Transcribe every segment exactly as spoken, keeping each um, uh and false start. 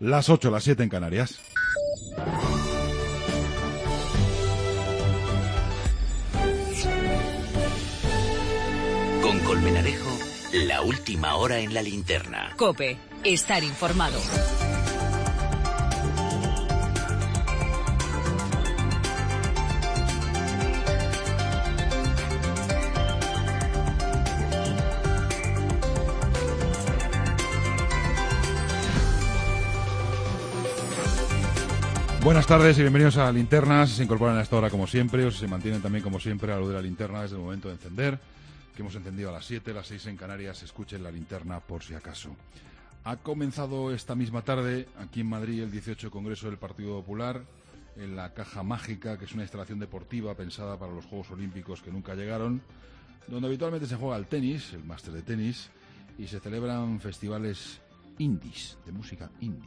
Las ocho, las siete en Canarias. Con Colmenarejo, la última hora en la linterna. COPE, estar informado. Buenas tardes y bienvenidos a Linternas. Se incorporan a esta hora como siempre, o se mantienen también como siempre a lo de la linterna desde el momento de encender, que hemos encendido a las siete, las seis en Canarias. Escuchen la linterna por si acaso. Ha comenzado esta misma tarde aquí en Madrid el dieciocho Congreso del Partido Popular en la Caja Mágica, que es una instalación deportiva pensada para los Juegos Olímpicos que nunca llegaron, donde habitualmente se juega al tenis, el máster de tenis, y se celebran festivales indies, de música indie.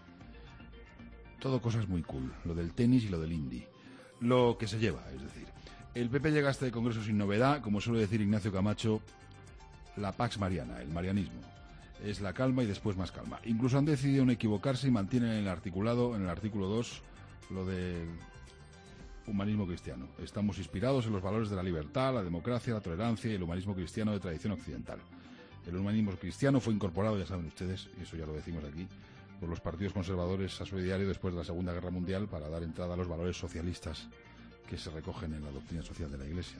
Todo cosas muy cool, lo del tenis y lo del indie. Lo que se lleva, es decir. El P P llega a este congreso sin novedad, como suele decir Ignacio Camacho, la Pax Mariana, el marianismo. Es la calma y después más calma. Incluso han decidido no equivocarse y mantienen en el articulado, en el artículo dos, lo del humanismo cristiano. Estamos inspirados en los valores de la libertad, la democracia, la tolerancia y el humanismo cristiano de tradición occidental. El humanismo cristiano fue incorporado, ya saben ustedes, y eso ya lo decimos aquí, por los partidos conservadores a su ideario después de la Segunda Guerra Mundial para dar entrada a los valores socialistas que se recogen en la doctrina social de la Iglesia.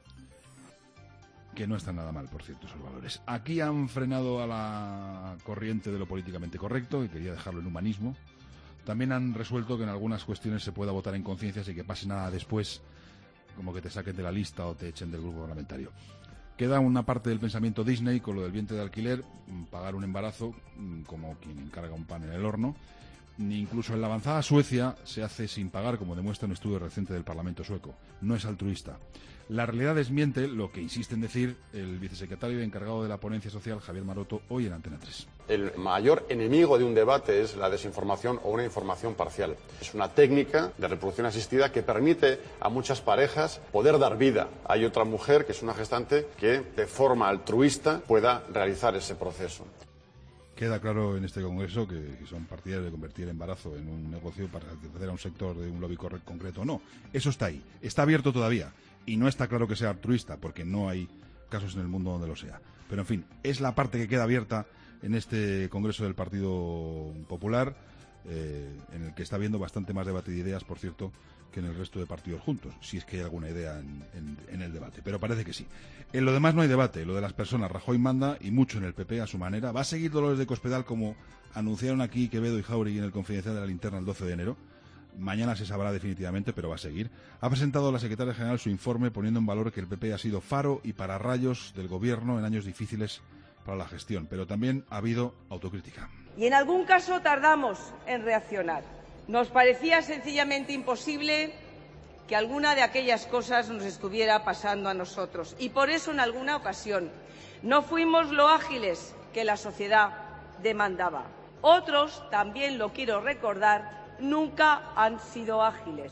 Que no están nada mal, por cierto, esos valores. Aquí han frenado a la corriente de lo políticamente correcto, que quería dejarlo en humanismo. También han resuelto que en algunas cuestiones se pueda votar en conciencia sin que pase nada después, como que te saquen de la lista o te echen del grupo parlamentario. Queda una parte del pensamiento Disney con lo del vientre de alquiler, pagar un embarazo como quien encarga un pan en el horno. Incluso en la avanzada Suecia se hace sin pagar, como demuestra un estudio reciente del Parlamento sueco. No es altruista. La realidad desmiente lo que insiste en decir el vicesecretario encargado de la ponencia social, Javier Maroto, hoy en Antena tres. El mayor enemigo de un debate es la desinformación o una información parcial. Es una técnica de reproducción asistida que permite a muchas parejas poder dar vida. Hay otra mujer, que es una gestante, que de forma altruista pueda realizar ese proceso. Queda claro en este congreso que son partidarios de convertir el embarazo en un negocio para satisfacer a un sector de un lobby concreto. No, eso está ahí, está abierto todavía y no está claro que sea altruista porque no hay casos en el mundo donde lo sea. Pero en fin, es la parte que queda abierta en este congreso del Partido Popular, eh, en el que está habiendo bastante más debate de ideas, por cierto, que en el resto de partidos juntos, si es que hay alguna idea en, en, en el debate, pero parece que sí. En lo demás no hay debate, lo de las personas, Rajoy manda y mucho en el P P a su manera. Va a seguir Dolores de Cospedal como anunciaron aquí Quevedo y Jáuregui en el Confidencial de la Linterna el doce de enero. Mañana se sabrá definitivamente, pero va a seguir. Ha presentado la secretaria general su informe poniendo en valor que el P P ha sido faro y pararrayos del gobierno en años difíciles para la gestión, pero también ha habido autocrítica. Y en algún caso tardamos en reaccionar. Nos parecía sencillamente imposible que alguna de aquellas cosas nos estuviera pasando a nosotros. Y por eso, en alguna ocasión, no fuimos lo ágiles que la sociedad demandaba. Otros, también lo quiero recordar, nunca han sido ágiles.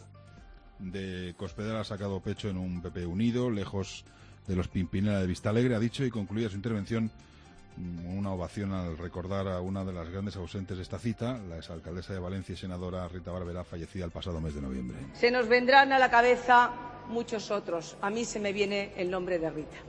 De Cospedal ha sacado pecho en un P P unido, lejos de los Pimpinela de Vistalegre, ha dicho, y concluía su intervención una ovación al recordar a una de las grandes ausentes de esta cita, la exalcaldesa de Valencia y senadora Rita Barberá, fallecida el pasado mes de noviembre. Se nos vendrán a la cabeza muchos otros. A mí se me viene el nombre de Rita.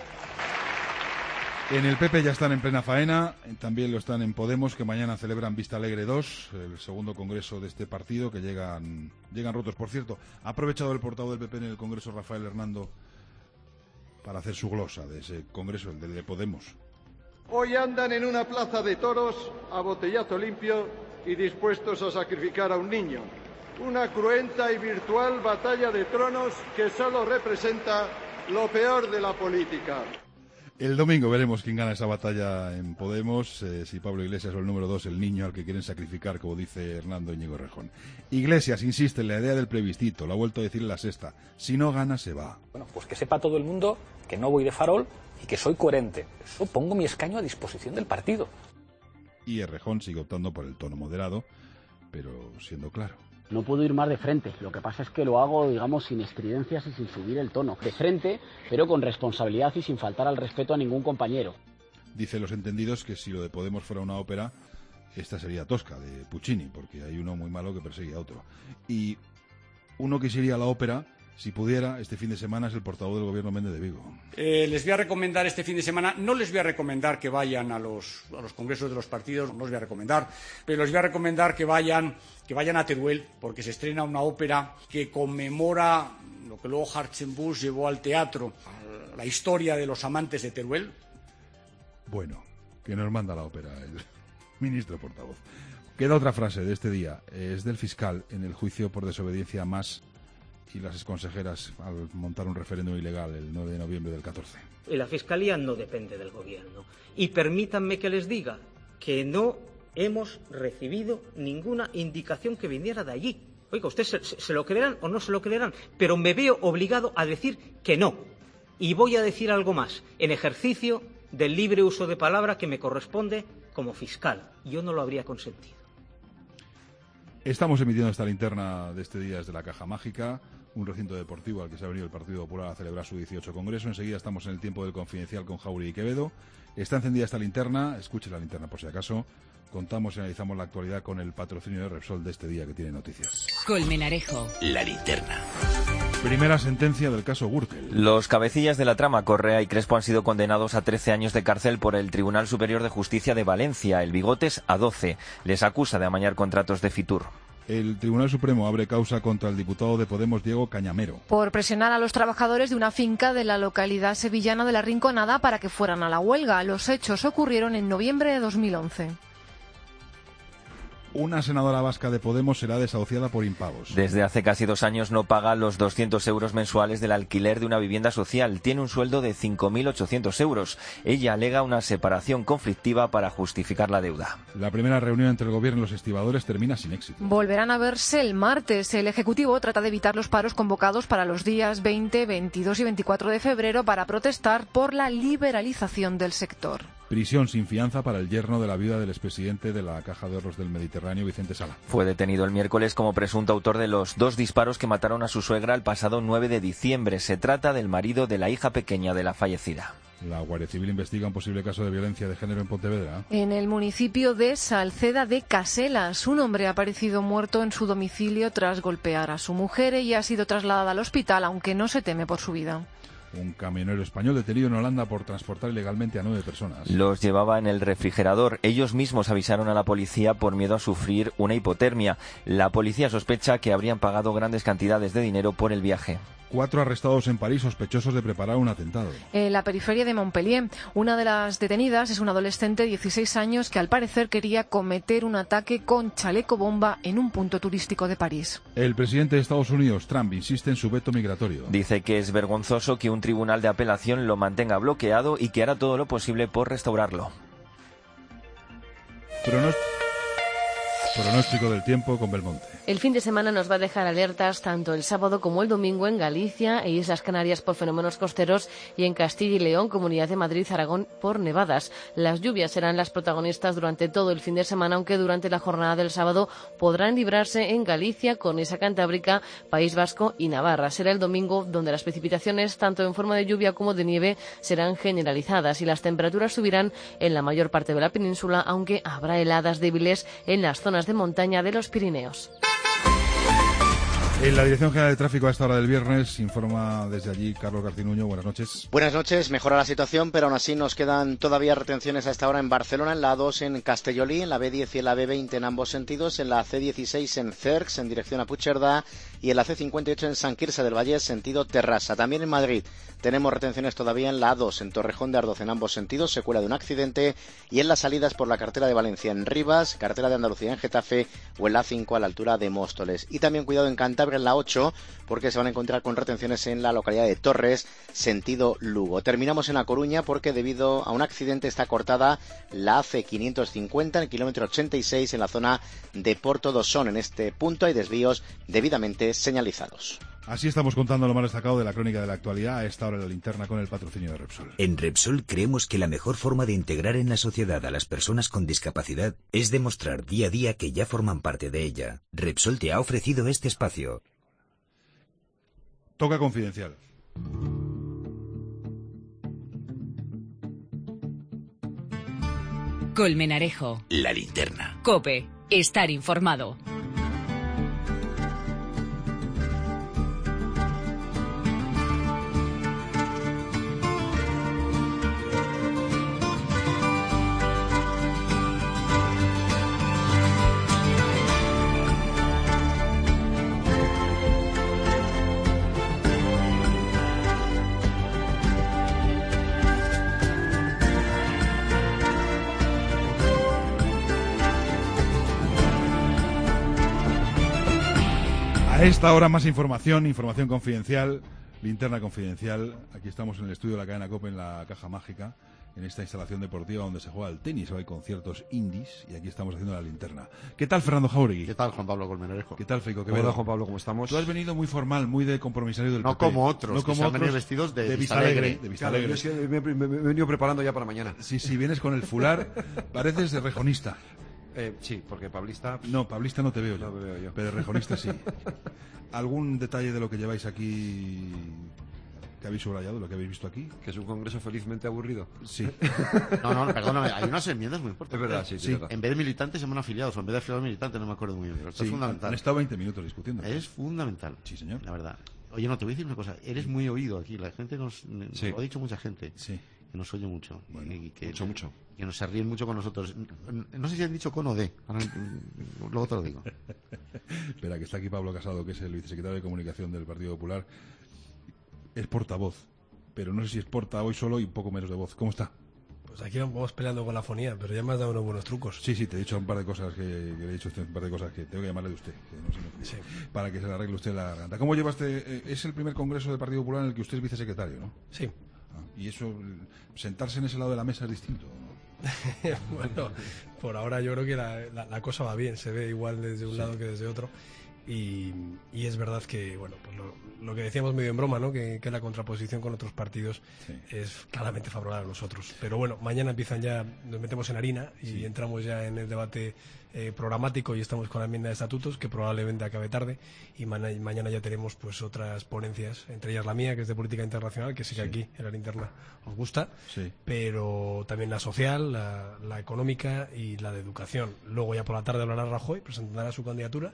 En el P P ya están en plena faena, también lo están en Podemos, que mañana celebran Vista Alegre dos, el segundo congreso de este partido, que llegan, llegan rotos. Por cierto, ha aprovechado el portavoz del P P en el congreso, Rafael Hernando, para hacer su glosa de ese congreso, el del de Podemos. Hoy andan en una plaza de toros a botellazo limpio y dispuestos a sacrificar a un niño. Una cruenta y virtual batalla de tronos que solo representa lo peor de la política. El domingo veremos quién gana esa batalla en Podemos, eh, si Pablo Iglesias o el número dos, el niño al que quieren sacrificar, como dice Hernando Íñigo Rejón. Iglesias insiste en la idea del plebiscito, lo ha vuelto a decir en la sexta. Si no gana, se va. Bueno, pues que sepa todo el mundo que no voy de farol y que soy coherente. Eso pongo mi escaño a disposición del partido. Y Errejón sigue optando por el tono moderado, pero siendo claro. No puedo ir más de frente, lo que pasa es que lo hago, digamos, sin estridencias y sin subir el tono. De frente, pero con responsabilidad y sin faltar al respeto a ningún compañero. Dice los entendidos que si lo de Podemos fuera una ópera, Esta sería Tosca, de Puccini, porque hay uno muy malo que persigue a otro. Y uno que se iría a la ópera, si pudiera, este fin de semana es el portavoz del gobierno Méndez de Vigo. Eh, les voy a recomendar este fin de semana, no les voy a recomendar que vayan a los, a los congresos de los partidos, no les voy a recomendar, pero les voy a recomendar que vayan, que vayan a Teruel, porque se estrena una ópera que conmemora lo que luego Hartzenbusch llevó al teatro, la historia de los amantes de Teruel. Bueno, que nos manda la ópera el ministro portavoz. Queda otra frase de este día, es del fiscal en el juicio por desobediencia a Mas y las exconsejeras al montar un referéndum ilegal el nueve de noviembre del catorce. La Fiscalía no depende del Gobierno. Y permítanme que les diga que no hemos recibido ninguna indicación que viniera de allí. Oiga, ¿ustedes se, se lo creerán o no se lo creerán? Pero me veo obligado a decir que no. Y voy a decir algo más, en ejercicio del libre uso de palabra que me corresponde como fiscal. Yo no lo habría consentido. Estamos emitiendo esta linterna de este día desde la Caja Mágica, un recinto deportivo al que se ha venido el Partido Popular a celebrar su dieciocho Congreso. Enseguida estamos en el tiempo del Confidencial con Jauri y Quevedo. Está encendida esta linterna, escuche la linterna por si acaso. Contamos y analizamos la actualidad con el patrocinio de Repsol de este día que tiene noticias. Colmenarejo. La linterna. Primera sentencia del caso Gürtel. Los cabecillas de la trama, Correa y Crespo, han sido condenados a trece años de cárcel por el Tribunal Superior de Justicia de Valencia. El Bigotes a doce. Les acusa de amañar contratos de Fitur. El Tribunal Supremo abre causa contra el diputado de Podemos, Diego Cañamero, por presionar a los trabajadores de una finca de la localidad sevillana de La Rinconada para que fueran a la huelga. Los hechos ocurrieron en noviembre de dos mil once. Una senadora vasca de Podemos será desahuciada por impagos. Desde hace casi dos años no paga los doscientos euros mensuales del alquiler de una vivienda social. Tiene un sueldo de cinco mil ochocientos euros. Ella alega una separación conflictiva para justificar la deuda. La primera reunión entre el gobierno y los estibadores termina sin éxito. Volverán a verse el martes. El Ejecutivo trata de evitar los paros convocados para los días veinte, veintidós y veinticuatro de febrero para protestar por la liberalización del sector. Prisión sin fianza para el yerno de la viuda del expresidente de la Caja de Ahorros del Mediterráneo, Vicente Sala. Fue detenido el miércoles como presunto autor de los dos disparos que mataron a su suegra el pasado nueve de diciembre. Se trata del marido de la hija pequeña de la fallecida. La Guardia Civil investiga un posible caso de violencia de género en Pontevedra. En el municipio de Salceda de Caselas, un hombre ha aparecido muerto en su domicilio tras golpear a su mujer y ha sido trasladada al hospital, aunque no se teme por su vida. Un camionero español detenido en Holanda por transportar ilegalmente a nueve personas. Los llevaba en el refrigerador. Ellos mismos avisaron a la policía por miedo a sufrir una hipotermia. La policía sospecha que habrían pagado grandes cantidades de dinero por el viaje. Cuatro arrestados en París sospechosos de preparar un atentado. En la periferia de Montpellier, una de las detenidas es una adolescente de dieciséis años que al parecer quería cometer un ataque con chaleco bomba en un punto turístico de París. El presidente de Estados Unidos, Trump, insiste en su veto migratorio. Dice que es vergonzoso que un tribunal de apelación lo mantenga bloqueado y que hará todo lo posible por restaurarlo. Pronost- Pronóstico del tiempo con Belmonte. El fin de semana nos va a dejar alertas tanto el sábado como el domingo en Galicia e Islas Canarias por fenómenos costeros y en Castilla y León, Comunidad de Madrid, Aragón por nevadas. Las lluvias serán las protagonistas durante todo el fin de semana, aunque durante la jornada del sábado podrán librarse en Galicia, Cornisa Cantábrica, País Vasco y Navarra. Será el domingo donde las precipitaciones, tanto en forma de lluvia como de nieve, serán generalizadas y las temperaturas subirán en la mayor parte de la península, aunque habrá heladas débiles en las zonas de montaña de los Pirineos. En la Dirección General de Tráfico a esta hora del viernes informa desde allí Carlos Garcinuño. Buenas noches. Buenas noches. Mejora la situación, pero aún así nos quedan todavía retenciones a esta hora en Barcelona, en la A dos en Castellolí, en la B diez y en la B veinte en ambos sentidos, en la C dieciséis en Cercs en dirección a Puigcerdá y en la C cincuenta y ocho en Sant Quirze del Vallès sentido Terrassa. También en Madrid tenemos retenciones todavía en la A dos en Torrejón de Ardoz en ambos sentidos, secuela de un accidente, y en las salidas por la carretera de Valencia en Rivas, carretera de Andalucía en Getafe o en la A cinco a la altura de Móstoles. Y también cuidado en Cantabria en la ocho, porque se van a encontrar con retenciones en la localidad de Torres, sentido Lugo. Terminamos en A Coruña porque debido a un accidente está cortada la A C quinientos cincuenta en el kilómetro ochenta y seis en la zona de Porto do Son. En este punto hay desvíos debidamente señalizados. Así estamos contando lo más destacado de la crónica de la actualidad a esta hora de la linterna con el patrocinio de Repsol. En Repsol creemos que la mejor forma de integrar en la sociedad a las personas con discapacidad es demostrar día a día que ya forman parte de ella. Repsol te ha ofrecido este espacio. Toca Confidencial. Colmenarejo. La Linterna. COPE. Estar informado. A esta hora más información, información confidencial, linterna confidencial. Aquí estamos en el estudio de la cadena COPE en la Caja Mágica, en esta instalación deportiva donde se juega al tenis, ahora hay conciertos indies y aquí estamos haciendo la linterna. ¿Qué tal, Fernando Jauregui? ¿Qué tal, Juan Pablo Colmenarejo? ¿Qué tal, Feico? Hola, Juan Pablo, ¿cómo estamos? Tú has venido muy formal, muy de compromisario del No P P. como otros, no como que se han otros, venido vestidos de, de Vista Alegre. De Vista Claro, Alegre. yo es que me, me- me he venido preparando ya para mañana. Sí, sí, vienes con el fular, pareces de rejonista. Eh, sí, porque pablista... No, pablista no te veo yo, No me veo yo. pero rejonista sí. ¿Algún detalle de lo que lleváis aquí que habéis subrayado, lo que habéis visto aquí? Que es un congreso felizmente aburrido. Sí. No, no, perdóname, hay unas enmiendas muy importantes. Es verdad, sí, sí, Sí. es verdad. En vez de militantes se llaman afiliados, o en vez de afiliados militantes, no me acuerdo muy bien, pero esto Sí, es han fundamental. estado veinte minutos discutiendo. Es fundamental. Sí, señor. La verdad. Oye, no, te voy a decir una cosa, eres muy oído aquí, la gente nos, nos Sí. lo ha dicho mucha gente, Sí. que nos oye mucho, y que, mucho, mucho. que nos se ríen mucho con nosotros. No, no sé si han dicho con o de, ahora, luego te lo digo. Espera, que está aquí Pablo Casado, que es el vicesecretario de Comunicación del Partido Popular. Es portavoz, pero no sé si es porta hoy solo y un poco menos de voz. ¿Cómo está? Pues aquí vamos peleando con la fonía, pero ya me has dado unos buenos trucos. Sí, sí, te he dicho un par de cosas que, que le he dicho a usted, un par de cosas que tengo que llamarle de usted, que no se me Sí. para que se le arregle usted la garganta. ¿Cómo lleva este? eh, Es el primer congreso del Partido Popular en el que usted es vicesecretario, ¿no? Sí. Ah, y eso, eh, sentarse en ese lado de la mesa es distinto, ¿no? Bueno, por ahora yo creo que la, la- la cosa va bien, se ve igual desde un Sí. lado que desde otro. Y, y es verdad que, bueno, pues lo, lo que decíamos medio en broma, ¿no? Que, que la contraposición con otros partidos Sí. es claramente favorable a nosotros. Pero bueno, mañana empiezan ya, nos metemos en harina y Sí. entramos ya en el debate eh, programático y estamos con la enmienda de estatutos que probablemente acabe tarde y mana- mañana ya tenemos pues otras ponencias, entre ellas la mía, que es de política internacional, que sí que Sí. aquí en la linterna os gusta, Sí. pero también la social, la, la económica y la de educación. Luego ya por la tarde hablará Rajoy, presentará su candidatura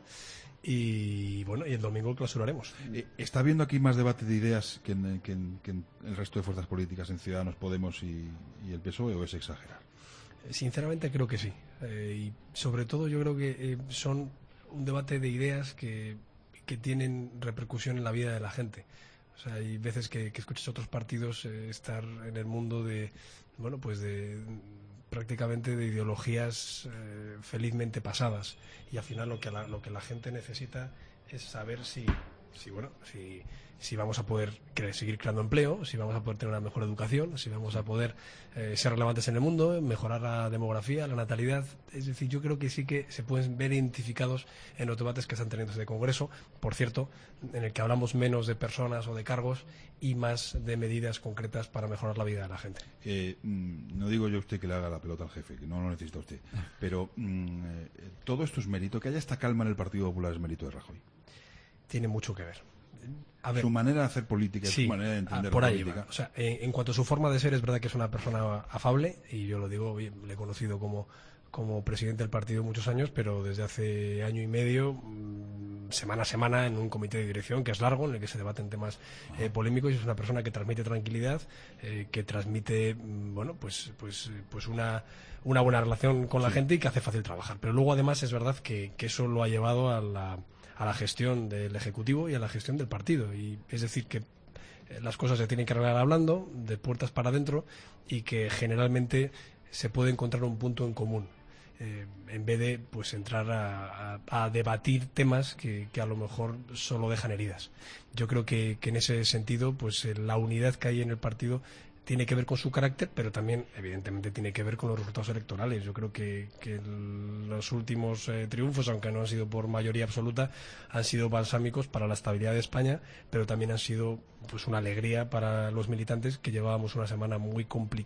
y bueno, y el domingo clausuraremos. Eh, ¿Está habiendo aquí más debate de ideas que en, que en- que en el resto de fuerzas políticas, en Ciudadanos, Podemos y, y el P S O E, o es exagerar? Sinceramente creo que sí. Eh, y sobre todo yo creo que eh, son un debate de ideas que, que tienen repercusión en la vida de la gente. O sea, hay veces que, que escuchas a otros partidos eh, estar en el mundo de, bueno, pues de prácticamente de ideologías eh, felizmente pasadas y al final lo que la, lo que la gente necesita es saber si, si bueno, si si vamos a poder cre- seguir creando empleo, si vamos a poder tener una mejor educación, si vamos a poder eh, ser relevantes en el mundo, mejorar la demografía, la natalidad. Es decir, yo creo que sí que se pueden ver identificados en los debates que están teniendo este Congreso, por cierto, en el que hablamos menos de personas o de cargos y más de medidas concretas para mejorar la vida de la gente. Eh, mm, no digo yo a usted que le haga la pelota al jefe, que no lo necesita usted, pero mm, eh, todo esto es mérito, que haya esta calma en el Partido Popular es mérito de Rajoy. Tiene mucho que ver. A ver, su manera de hacer política, sí, su manera de entender ah, por la ahí política. va. O sea, en, en cuanto a su forma de ser, es verdad que es una persona afable, y yo lo digo, bien, le he conocido como, como presidente del partido muchos años, pero desde hace año y medio, mmm, semana a semana, en un comité de dirección que es largo, en el que se debaten temas eh, polémicos, y es una persona que transmite tranquilidad, eh, que transmite, mmm, bueno, pues, pues, pues una, una buena relación con la Sí. gente y que hace fácil trabajar. Pero luego, además, es verdad que, que eso lo ha llevado a la a la gestión del Ejecutivo y a la gestión del partido. Y es decir, que eh, las cosas se tienen que arreglar hablando, de puertas para adentro, y que generalmente se puede encontrar un punto en común. Eh, en vez de pues entrar a, a- a debatir temas que, que a lo mejor solo dejan heridas. Yo creo que, que en ese sentido pues eh, la unidad que hay en el partido tiene que ver con su carácter, pero también, evidentemente, tiene que ver con los resultados electorales. Yo creo que, que el- los últimos eh, triunfos, aunque no han sido por mayoría absoluta, han sido balsámicos para la estabilidad de España, pero también han sido pues una alegría para los militantes, que llevábamos una semana muy complicada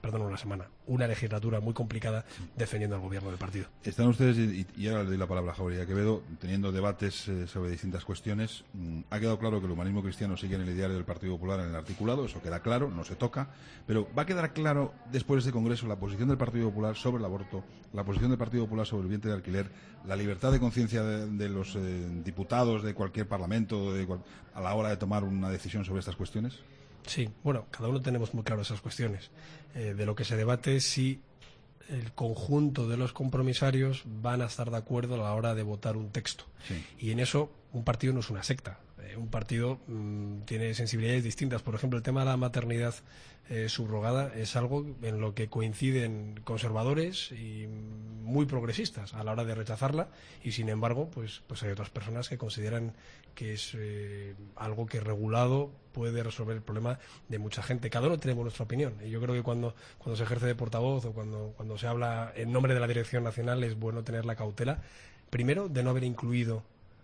perdón, una semana, una legislatura muy complicada defendiendo al gobierno del partido. Están ustedes, y, y ahora le doy la palabra a Jauregui Quevedo, teniendo debates eh, sobre distintas cuestiones. Mm, ha quedado claro que el humanismo cristiano sigue en el ideario del Partido Popular en el articulado, eso queda claro, no se toca, pero va a quedar claro después de este Congreso la posición del Partido Popular sobre el aborto, la posición del Partido Popular sobre el vientre de alquiler, la libertad de conciencia de, de los eh, diputados de cualquier parlamento de cual, a la hora de tomar una decisión sobre estas cuestiones. Sí, bueno, cada uno tenemos muy claro esas cuestiones. Eh, de lo que se debate es si el conjunto de los compromisarios van a estar de acuerdo a la hora de votar un texto. Sí. Y en eso un partido no es una secta. Eh, un partido mmm, tiene sensibilidades distintas. Por ejemplo, el tema de la maternidad eh, subrogada es algo en lo que coinciden conservadores y muy progresistas a la hora de rechazarla, y sin embargo pues, pues hay otras personas que consideran que es eh, algo que regulado puede resolver el problema de mucha gente. Cada uno tenemos nuestra opinión, y yo creo que cuando, cuando se ejerce de portavoz o cuando, cuando se habla en nombre de la Dirección Nacional es bueno tener la cautela, primero, de no haber incluido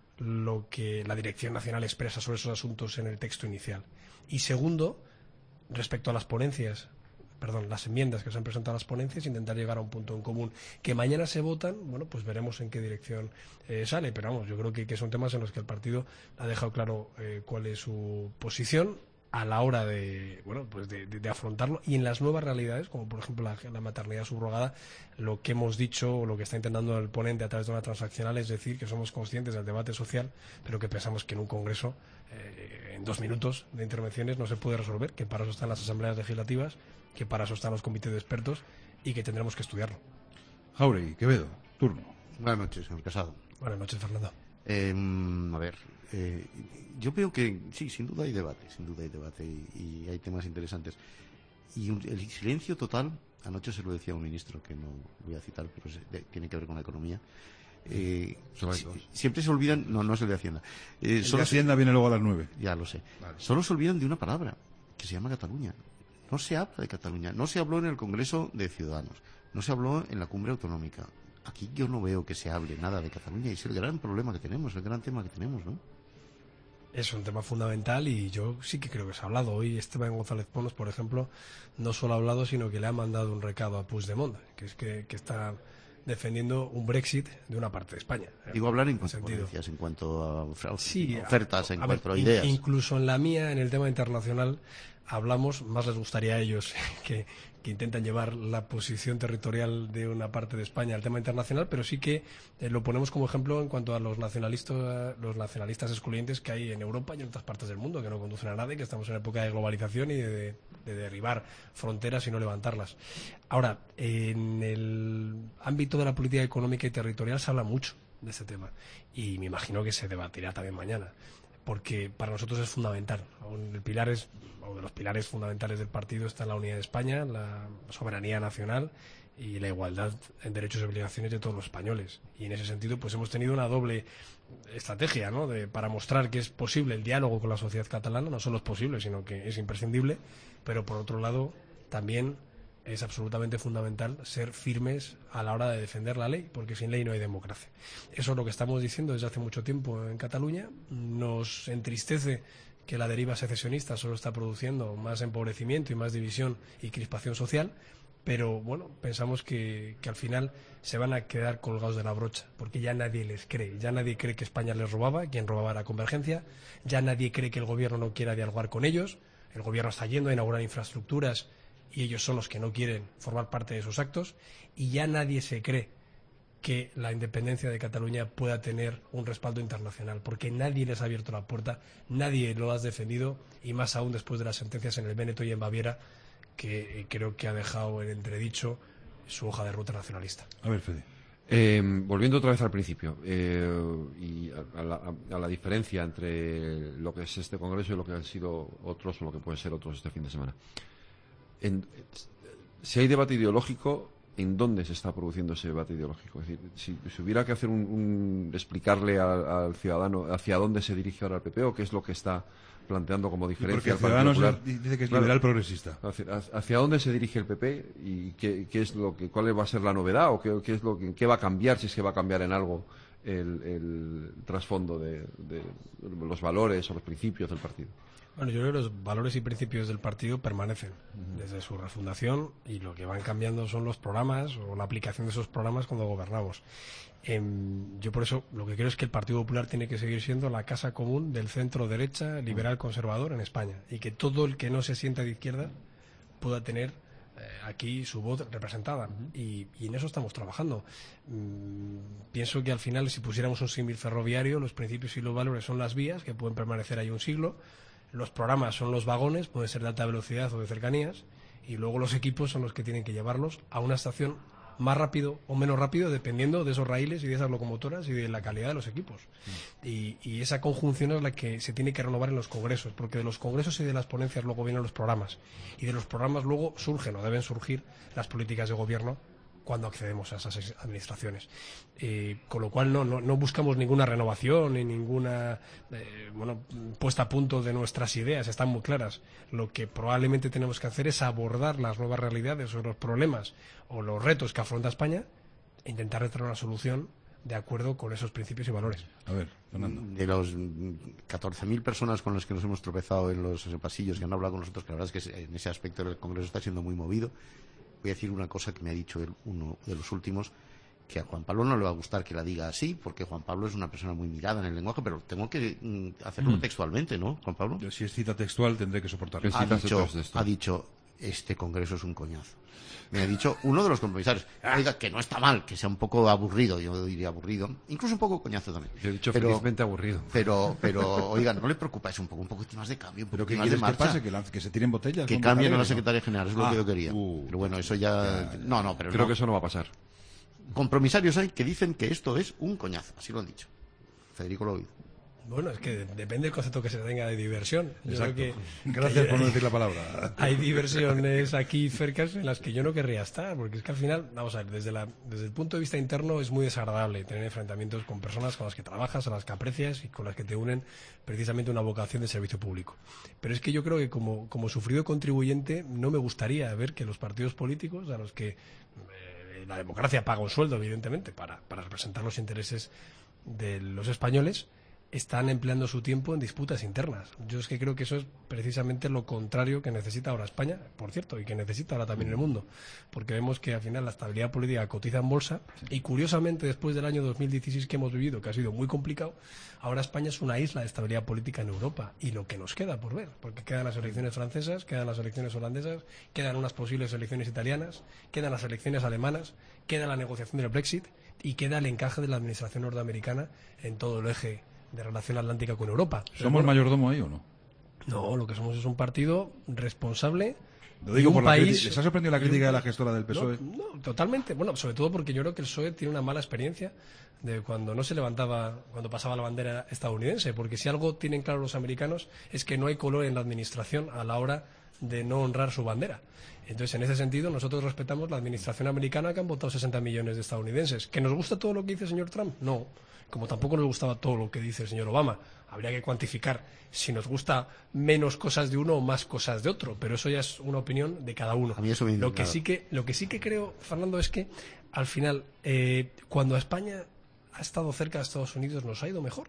lo que la Dirección Nacional expresa sobre esos asuntos en el texto inicial, y segundo, respecto a las ponencias, perdón, las enmiendas que se han presentado a las ponencias, intentar llegar a un punto en común. Que mañana se votan, bueno, pues veremos en qué dirección eh, sale, pero vamos, yo creo que, que son temas en los que el partido ha dejado claro eh, cuál es su posición a la hora de, bueno, pues de, de, de afrontarlo, y en las nuevas realidades, como por ejemplo la, la maternidad subrogada, lo que hemos dicho o lo que está intentando el ponente a través de una transaccional es decir que somos conscientes del debate social, pero que pensamos que en un congreso eh, en dos minutos de intervenciones no se puede resolver, que para eso están las asambleas legislativas, que para eso están los comités de expertos y que tendremos que estudiarlo. Jauregui Quevedo, turno. Buenas noches, señor Casado. Buenas noches, Fernando. Eh, a ver, eh, yo veo que sí, sin duda hay debate, sin duda hay debate y, y hay temas interesantes. Y un, el silencio total, anoche se lo decía un ministro que no voy a citar, pero se, de, tiene que ver con la economía. Eh, si, siempre se olvidan, no, no es el de Hacienda. Eh, el de Hacienda se, viene luego a las nueve. Ya lo sé. Vale. Solo se olvidan de una palabra, que se llama Cataluña. No se habla de Cataluña, no se habló en el Congreso de Ciudadanos, no se habló en la Cumbre Autonómica. Aquí yo no veo que se hable nada de Cataluña, y es el gran problema que tenemos, el gran tema que tenemos, ¿no? Es un tema fundamental y yo sí que creo que se ha hablado. Hoy Esteban González Pons, por ejemplo, no solo ha hablado, sino que le ha mandado un recado a Puigdemont, que es que, que está defendiendo un Brexit de una parte de España. Digo, hablar en cuanto a ponencias, en cuanto a ofertas, sí, en a cuanto ver, a ideas. Incluso en la mía, en el tema internacional, hablamos, más les gustaría a ellos que, que intentan llevar la posición territorial de una parte de España al tema internacional, pero sí que eh, lo ponemos como ejemplo en cuanto a los nacionalistas, los nacionalistas excluyentes que hay en Europa y en otras partes del mundo, que no conducen a nada y que estamos en época de globalización y de, de, de derribar fronteras y no levantarlas. Ahora, en el ámbito de la política económica y territorial se habla mucho de este tema y me imagino que se debatirá también mañana, porque para nosotros es fundamental. El pilar es, uno de los pilares fundamentales del partido está en la unidad de España, la soberanía nacional y la igualdad en derechos y obligaciones de todos los españoles. Y en ese sentido, pues hemos tenido una doble estrategia, ¿no? De, para mostrar que es posible el diálogo con la sociedad catalana, no solo es posible, sino que es imprescindible, pero por otro lado también es absolutamente fundamental ser firmes a la hora de defender la ley, porque sin ley no hay democracia. Eso es lo que estamos diciendo desde hace mucho tiempo en Cataluña. Nos entristece que la deriva secesionista solo está produciendo más empobrecimiento y más división y crispación social, pero bueno, pensamos que, que al final se van a quedar colgados de la brocha, porque ya nadie les cree, ya nadie cree que España les robaba, quien robaba era Convergencia, ya nadie cree que el gobierno no quiera dialogar con ellos, el gobierno está yendo a inaugurar infraestructuras y ellos son los que no quieren formar parte de esos actos, y ya nadie se cree que la independencia de Cataluña pueda tener un respaldo internacional, porque nadie les ha abierto la puerta, nadie lo ha defendido, y más aún después de las sentencias en el Véneto y en Baviera, que creo que ha dejado en entredicho su hoja de ruta nacionalista. A ver, Fede. Eh, volviendo otra vez al principio, eh, y a, a, la, a la diferencia entre lo que es este Congreso y lo que han sido otros, o lo que pueden ser otros este fin de semana. En, si hay debate ideológico, ¿en dónde se está produciendo ese debate ideológico? Es decir, si, si hubiera que hacer un, un explicarle al, al ciudadano hacia dónde se dirige ahora el P P o qué es lo que está planteando como diferencia al Partido Popular. Dice que es liberal claro, progresista. Hacia, hacia dónde se dirige el P P y qué, qué es lo que, cuál va a ser la novedad o qué, qué es lo que qué va a cambiar, si es que va a cambiar en algo el, el trasfondo de, de los valores o los principios del partido. Bueno, yo creo que los valores y principios del partido permanecen uh-huh. desde su refundación, y lo que van cambiando son los programas o la aplicación de esos programas cuando gobernamos. Eh, yo por eso lo que creo es que el Partido Popular tiene que seguir siendo la casa común del centro derecha liberal conservador en España, y que todo el que no se sienta de izquierda pueda tener eh, aquí su voz representada, uh-huh. y, y en eso estamos trabajando. Mm, pienso que al final, si pusiéramos un símil ferroviario, los principios y los valores son las vías que pueden permanecer ahí un siglo. Los programas son los vagones, pueden ser de alta velocidad o de cercanías, y luego los equipos son los que tienen que llevarlos a una estación más rápido o menos rápido, dependiendo de esos raíles y de esas locomotoras y de la calidad de los equipos. Mm. Y, y esa conjunción es la que se tiene que renovar en los congresos, porque de los congresos y de las ponencias luego vienen los programas, y de los programas luego surgen o deben surgir las políticas de gobierno cuando accedemos a esas administraciones. Eh, con lo cual no, no, no buscamos ninguna renovación ni ninguna eh, bueno, puesta a punto de nuestras ideas, están muy claras. Lo que probablemente tenemos que hacer es abordar las nuevas realidades o los problemas o los retos que afronta España e intentar traer una solución de acuerdo con esos principios y valores. A ver, Fernando. De los catorce mil personas con las que nos hemos tropezado en los pasillos que han hablado con nosotros, que la verdad es que en ese aspecto el Congreso está siendo muy movido, voy a decir una cosa que me ha dicho él, uno de los últimos, que a Juan Pablo no le va a gustar que la diga así, porque Juan Pablo es una persona muy mirada en el lenguaje, pero tengo que mm, hacerlo mm. textualmente, ¿no, Juan Pablo? Yo, si es cita textual, tendré que soportarlo. Ha dicho, ha dicho, este Congreso es un coñazo. Me ha dicho uno de los compromisarios, oiga, que no está mal, que sea un poco aburrido, yo diría aburrido, incluso un poco coñazo también. Yo he dicho pero, felizmente aburrido. Pero, pero, oiga, no le preocupa, es un poco, un poquito más de cambio, un ¿Pero qué más de quieres marcha. que pase? ¿Que, lance, que se tiren botellas? Que cambien a la secretaria general, es lo ah, que yo quería. Uh, pero bueno, eso ya... ya no, no, pero Creo no. que eso no va a pasar. Compromisarios hay que dicen que esto es un coñazo, así lo han dicho. Federico lo ha oído. Bueno, es que depende del concepto que se tenga de diversión. Yo Exacto. Creo que, Gracias que por no decir la palabra. Hay diversiones aquí cercas en las que yo no querría estar, porque es que al final, vamos a ver, desde, la, desde el punto de vista interno es muy desagradable tener enfrentamientos con personas con las que trabajas, a las que aprecias y con las que te unen precisamente una vocación de servicio público. Pero es que yo creo que como, como sufrido contribuyente no me gustaría ver que los partidos políticos, a los que eh, la democracia paga un sueldo, evidentemente, para, para representar los intereses de los españoles, están empleando su tiempo en disputas internas. Yo es que creo que eso es precisamente lo contrario que necesita ahora España, por cierto, y que necesita ahora también el mundo, porque vemos que al final la estabilidad política cotiza en bolsa, sí. Y curiosamente después del año dos mil dieciséis que hemos vivido, que ha sido muy complicado, ahora España es una isla de estabilidad política en Europa, y lo que nos queda por ver, porque quedan las elecciones francesas, quedan las elecciones holandesas, quedan unas posibles elecciones italianas, quedan las elecciones alemanas, queda la negociación del Brexit, y queda el encaje de la administración norteamericana en todo el eje de relación atlántica con Europa. ¿Somos bueno, mayordomo ahí o no? No, lo que somos es un partido responsable. Lo digo un por país, la crítica. ¿Les ha sorprendido la crítica de la gestora del P S O E? No, no, totalmente. Bueno, sobre todo porque yo creo que el P S O E tiene una mala experiencia de cuando no se levantaba, cuando pasaba la bandera estadounidense, porque si algo tienen claro los americanos es que no hay color en la administración a la hora de no honrar su bandera. Entonces, en ese sentido, nosotros respetamos la administración americana, que han votado sesenta millones de estadounidenses. ¿Que nos gusta todo lo que dice el señor Trump? No. Como tampoco nos gustaba todo lo que dice el señor Obama. Habría que cuantificar si nos gusta menos cosas de uno o más cosas de otro, pero eso ya es una opinión de cada uno. A mí eso me lo que sí que lo que sí que creo, Fernando, es que al final, eh, cuando España ha estado cerca de Estados Unidos, nos ha ido mejor.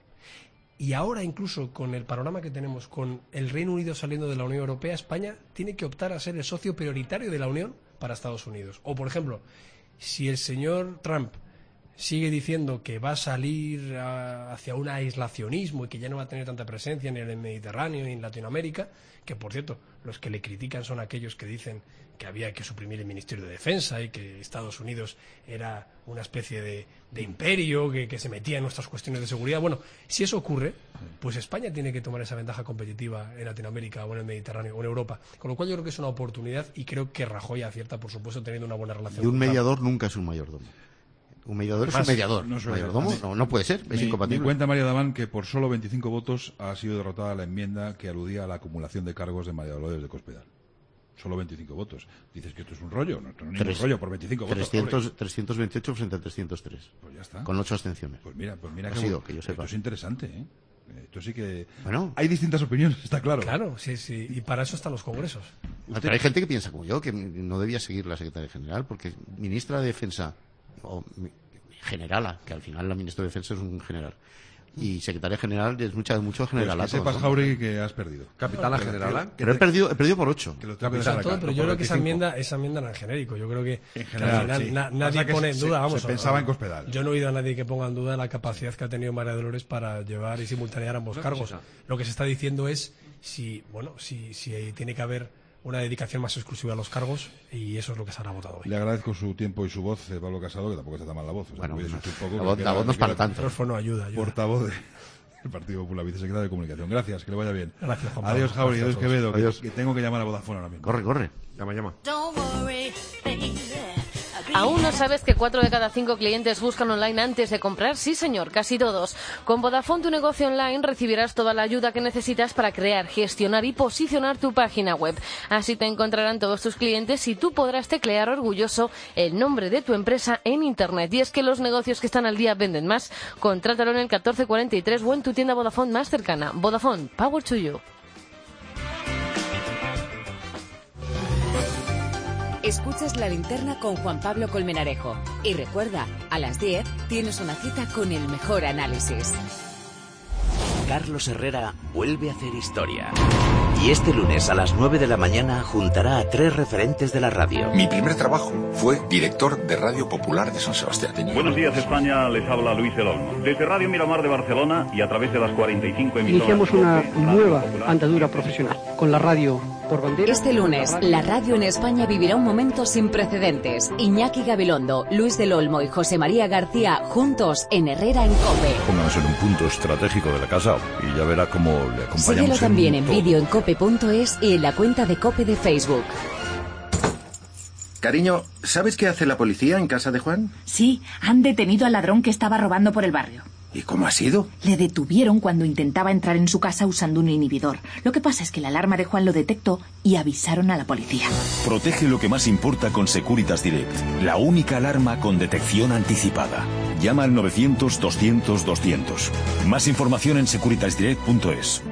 Y ahora, incluso con el panorama que tenemos, con el Reino Unido saliendo de la Unión Europea, España tiene que optar a ser el socio prioritario de la Unión para Estados Unidos. O, por ejemplo, si el señor Trump sigue diciendo que va a salir a, hacia un aislacionismo y que ya no va a tener tanta presencia ni en el Mediterráneo ni en Latinoamérica, que por cierto, los que le critican son aquellos que dicen que había que suprimir el Ministerio de Defensa y que Estados Unidos era una especie de, de imperio que, que se metía en nuestras cuestiones de seguridad. Bueno, si eso ocurre, pues España tiene que tomar esa ventaja competitiva en Latinoamérica o en el Mediterráneo o en Europa, con lo cual yo creo que es una oportunidad y creo que Rajoy acierta, por supuesto, teniendo una buena relación. Y un mediador nunca es un mayordomo. Un mediador es un mediador. No, mayordomo, no, no puede ser, es me, incompatible. Me cuenta María Damán que por solo veinticinco votos ha sido derrotada la enmienda que aludía a la acumulación de cargos de mediadores de Cospedal. Solo veinticinco votos. Dices que esto es un rollo, no, esto no es ningún rollo por veinticinco votos. trescientos veintiocho frente a trescientos tres. Pues ya está. Con ocho abstenciones. Pues mira, pues mira ha que, sido, que yo sepa. Esto es interesante, ¿eh? Esto sí que... Bueno. Hay distintas opiniones, está claro. Claro, sí, sí. Y para eso están los congresos. ¿Usted? Pero hay gente que piensa como yo, que no debía seguir la secretaria general, porque ministra de Defensa... O, generala, que al final el ministro de Defensa es un general. Y secretaria general es mucha, mucho generalato. Pues que sepas, ¿no? Jauregui, que has perdido. Capitana generala. Pero he perdido, he perdido por ocho. Que lo Capitán, todo, pero yo creo que esa enmienda, esa enmienda era en genérico. Yo creo que, en general, que al final sí. na, nadie que pone en se, duda. se, Vamos, se pensaba en Cospedal. Yo no he oído a nadie que ponga en duda la capacidad que ha tenido María Dolores para llevar y simultanear ambos no, cargos. Sí, lo que se está diciendo es si, bueno, si, si tiene que haber una dedicación más exclusiva a los cargos, y eso es lo que se habrá votado hoy. Le agradezco su tiempo y su voz, eh, Pablo Casado, que tampoco está tan mal la voz. O sea, bueno, no, no, un poco, la voz, la voz no es para tanto. No ayuda, ayuda. Portavoz de... el Partido Popular, vicesecretario de Comunicación. Gracias, que le vaya bien. Gracias, Juan Pablo. Adiós, Jauregui, adiós, Quevedo, adiós. Que, que tengo que llamar a Vodafone ahora mismo. Corre, corre. Llama, llama. ¿Aún no sabes que cuatro de cada cinco clientes buscan online antes de comprar? Sí, señor, casi todos. Con Vodafone, tu negocio online, recibirás toda la ayuda que necesitas para crear, gestionar y posicionar tu página web. Así te encontrarán todos tus clientes y tú podrás teclear orgulloso el nombre de tu empresa en Internet. Y es que los negocios que están al día venden más. Contrátalo en el catorce cuarenta y tres o en tu tienda Vodafone más cercana. Vodafone, power to you. Escuchas La Linterna con Juan Pablo Colmenarejo. Y recuerda, a las diez tienes una cita con el mejor análisis. Carlos Herrera vuelve a hacer historia. Y este lunes a las nueve de la mañana juntará a tres referentes de la radio. Mi primer trabajo fue director de Radio Popular de San Sebastián. Buenos días, España, les habla Luis del Olmo. Desde Radio Miramar de Barcelona y a través de las cuarenta y cinco emisoras... Iniciamos una nueva andadura profesional con la radio por bandera. Este lunes, la radio en España vivirá un momento sin precedentes. Iñaki Gabilondo, Luis del Olmo y José María García juntos en Herrera en COPE. Pónganos en un punto estratégico de la casa y ya verá cómo le acompañamos. Síguelo también en, en vídeo en cope punto es y en la cuenta de COPE de Facebook. Cariño, ¿sabes qué hace la policía en casa de Juan? Sí, han detenido al ladrón que estaba robando por el barrio. ¿Y cómo ha sido? Le detuvieron cuando intentaba entrar en su casa usando un inhibidor. Lo que pasa es que la alarma de Juan lo detectó y avisaron a la policía. Protege lo que más importa con Securitas Direct, la única alarma con detección anticipada. Llama al novecientos doscientos doscientos. Más información en securitas direct punto es.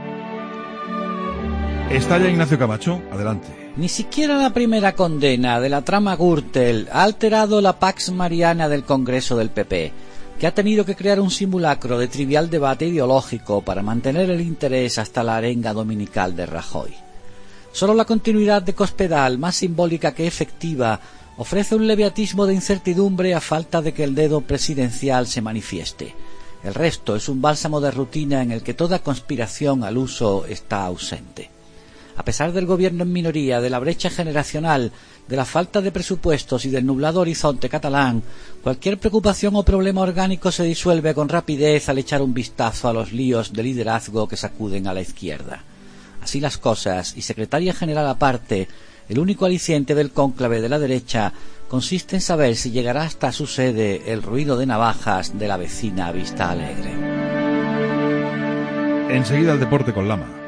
Está ya Ignacio Camacho, adelante. Ni siquiera la primera condena de la trama Gürtel ha alterado la Pax Mariana del Congreso del P P, que ha tenido que crear un simulacro de trivial debate ideológico para mantener el interés hasta la arenga dominical de Rajoy. Solo la continuidad de Cospedal, más simbólica que efectiva, ofrece un leve atisbo de incertidumbre a falta de que el dedo presidencial se manifieste. El resto es un bálsamo de rutina en el que toda conspiración al uso está ausente. A pesar del gobierno en minoría, de la brecha generacional, de la falta de presupuestos y del nublado horizonte catalán, cualquier preocupación o problema orgánico se disuelve con rapidez al echar un vistazo a los líos de liderazgo que sacuden a la izquierda. Así las cosas, y secretaria general aparte, el único aliciente del cónclave de la derecha consiste en saber si llegará hasta su sede el ruido de navajas de la vecina Vista Alegre. Enseguida el deporte con Lama.